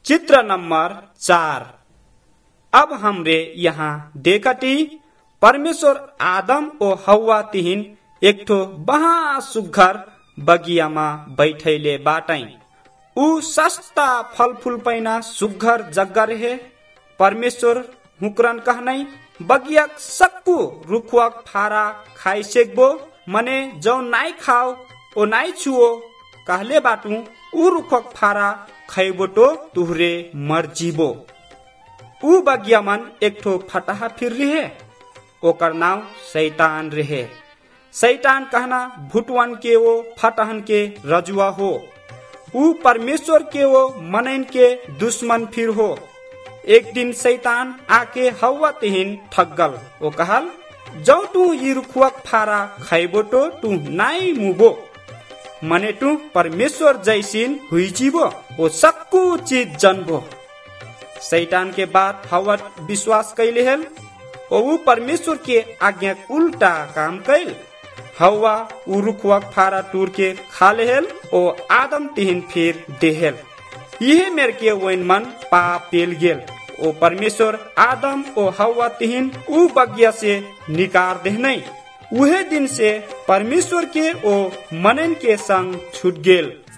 चित्र नंबर 4। अब हमरे यहाँ देखती परमेश्वर आदम और हव्वा तिहिन एक ठो बहा सुघर बगियामा बैठैले बाटै। ऊ सस्ता फल फूल पैना सुघर जग्गा रहे। परमेश्वर हुक्रन कहनै बगियाक सक्कु रुखवाक फारा खाई सेकबो मने जौ नाई खाओ ओ नाई छुओ कहले बाटू ऊ रुखवाक फारा खैबो तो तुहरे मर जीबो। ऊ बगिया मन एक ठो फटाहा फिर रहे। ओकर नाव शैतान रहे। शैतान कहना भुटवन के वो फटहन के रजुआ हो। ऊ परमेश्वर के वो मनैन के दुश्मन फिर हो। एक दिन शैतान आके हव्वा तिहिन ठग्गल। ओ कहल जौ तू ई रुखवाक फारा खैबो तो तू नाई मुबो मने तू परमेश्वर जैसिन हुई जीवो ओ सक्कु चीज जनबो। शैतान के बात हव्वा विश्वास कैले हेल ओ ऊ परमेश्वर के आज्ञा उल्टा काम कैल। हव्वा ऊ रुखवाक फारा टूर के खाले हेल ओ आदम तिहिन फिर देहेल। यही मेर के वैन मन पाप पेल गेल। ओ परमेश्वर आदम ओ हव्वा तिहिन ऊ बगिया से निकार देहनै। उहे दिन से परमेश्वर के ओ मनन के संग छूट गेल।